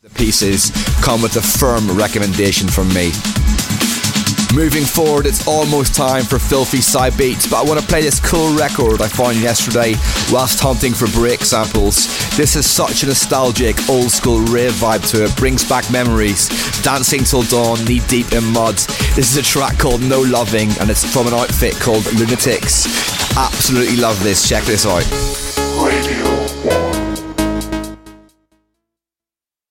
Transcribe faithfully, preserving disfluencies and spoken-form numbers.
The pieces come with a firm recommendation from me. Moving forward, it's almost time for Filthy Side Beats, but I want to play this cool record I found yesterday whilst hunting for break samples. This is such a nostalgic, old school rave vibe to it, brings back memories, dancing till dawn, knee deep in mud. This is a track called No Loving, and it's from an outfit called Lunatics. Absolutely love this, check this out.